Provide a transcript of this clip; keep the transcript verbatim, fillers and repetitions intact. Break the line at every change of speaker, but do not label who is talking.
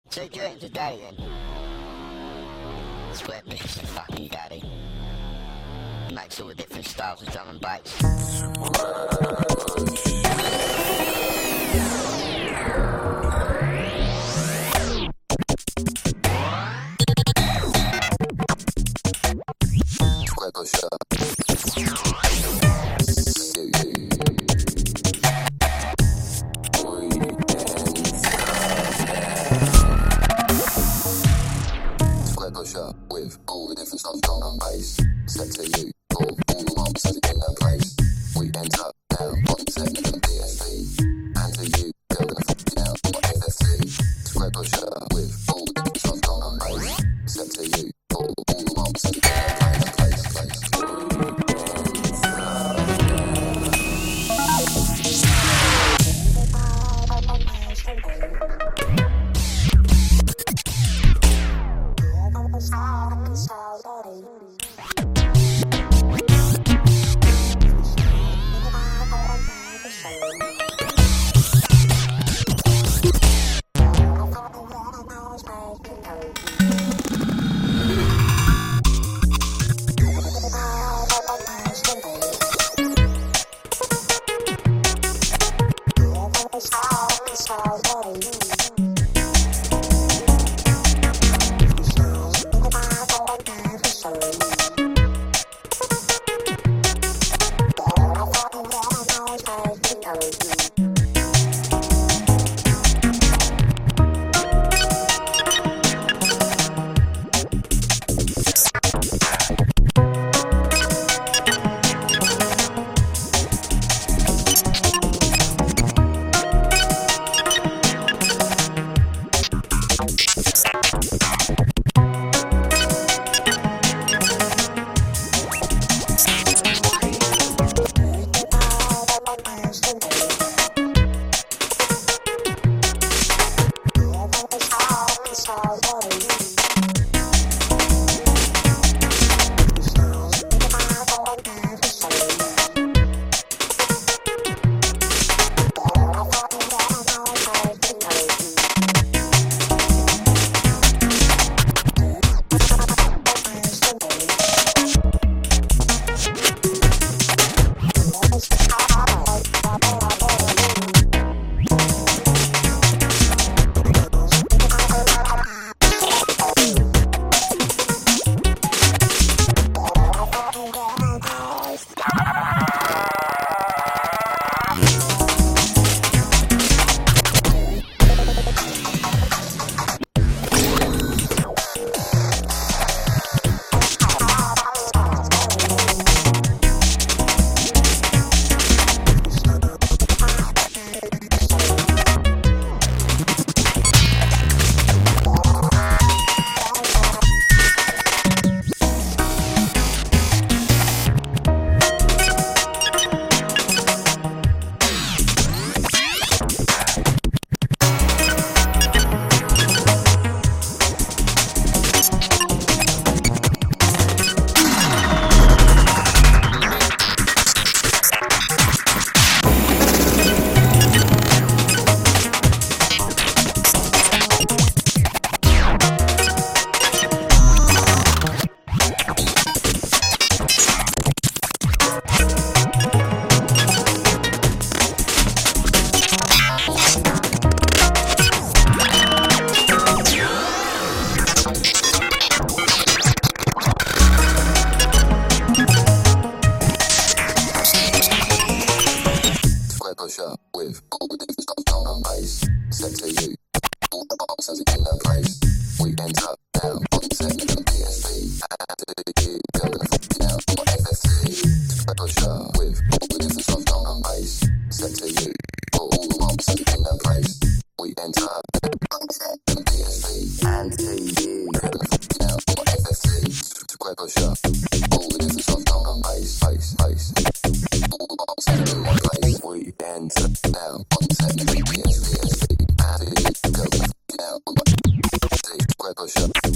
So during the day then, split mix and fucking daddy. Makes all the different styles of drum and bass.
With all the different stuff drum and bass, set to you, all, all the ones as it in their place. We enter now on technic and D S P, and to you, girl, gonna fuck you out on my F F T. Square pusher with all the different stuff drum and bass, set to you, all, all the ones as it in their place, place, place. With all the different stuff drum and bass, set to you, all the box as it in their place. We enter now on technic and D S P, and to you, girl, gonna fuck you out on my F F T. Square pusher with all the different stuff drum and bass, set to you, all the box as it in their place. We enter on technic and D S P, and to you, girl, gonna fuck you out on my F F T. Square pusher, all the different stuff drum and bass, bass, bass. All the box as it in their place. We enter now on technic and D S P, and to you, girl, gonna fuck you out on my F F T. Square pusher.